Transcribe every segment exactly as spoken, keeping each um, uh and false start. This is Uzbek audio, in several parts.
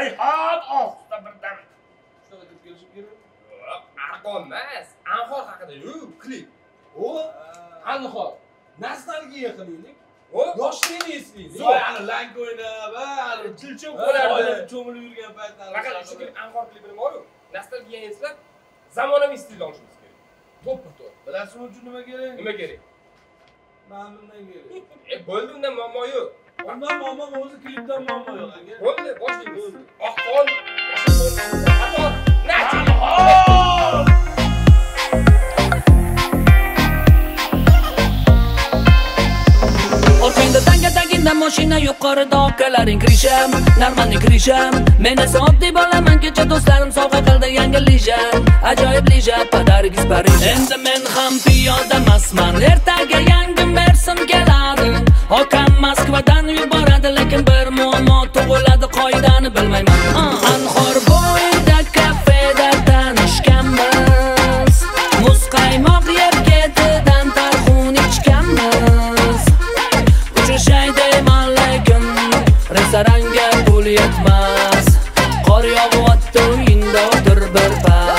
Rayhon ohista birdan. Shunaqa deb kelishim kerak. Yo'q, arqon emas. Anhor haqida-yu, klip. O, Anhor. Nostalgiya qilaylik. O, Yoshligini eslaylik. Zo'r. Ani lang o'ynab, ani chilchib qo'lardi, qo'lardi. cho'milib yurgan paytlar. Faqat o'sha klip Anhor klipini bor-ku. Nostalgiyani eslab, zamonaviy stilda olishimiz kerak. To'ppa-to'p. Bilasizmi uchun nima kerak? Nima kerak? Ma'lumdan kerak. E, bo'ldi, undan muammo yo'q. Ondan muammo o'zi klipdan muammo yo'q aka. Bo'ldi, boshlaymiz. Oqqon, Anhor, Nachi. Orqangda tanga-tagingda mashina yuqorida okalaring kirisham, narmanni kirisham. Men esa oddiy bolaman, kecha do'stlarim sovg'a qildi yangi lija. Ajoyib lija, padaringiz Parij. Endi men ham piyoda emasman, ertaga yangi Mersin keladi. Okam Moskvadan yuboradi, lekin bir muammo tug'iladi, qoidani bilmayman. Anhor bo'yida kafeda tanishganmiz. Muz qaymoq yeb ketidan tarxun ichganmiz. Uchishay deyman lekin restoranga pul yetmas. Qor yog'yapti uyingda o'tir bir pas.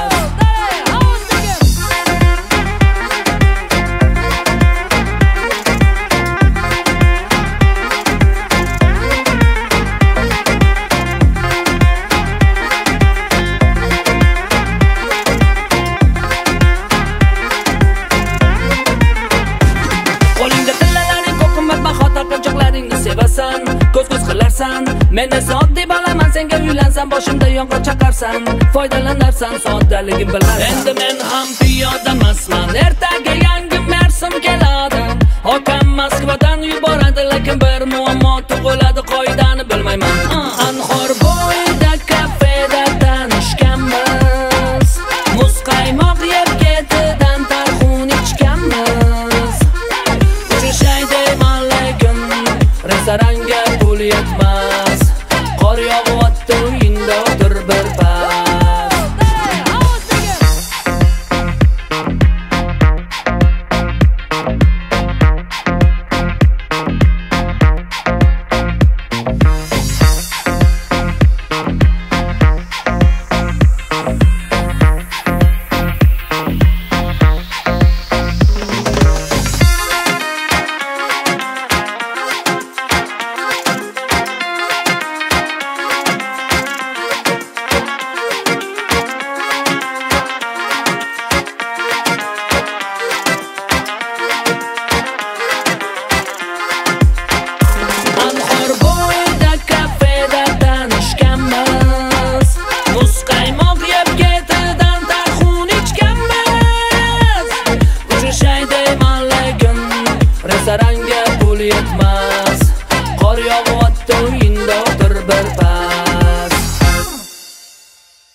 Ko'z-ko'z qilarsan, men esa oddiy bolaman, senga uylansam boshimda yong'oq chaqarsan, foydalanarsan soddaligim bilan. Endi men ham piyoda emasman, ertaga yangi Mersin keladi. Okam Moskvadan yuboradi, lekin bir muammo tug'iladi, qoidani bilmayman. Anhor bo'yida kafeda tanishganmiz. Muz qaymoq yeb ketidan tarxun ichganmiz. Uchishay deyman lekin restoranga pul yetmas. Qor yog'yapti uyingda o'tir bir pas. Restoranga pul yetmas. Qor yog'yapti uyingda o'tir bir pas.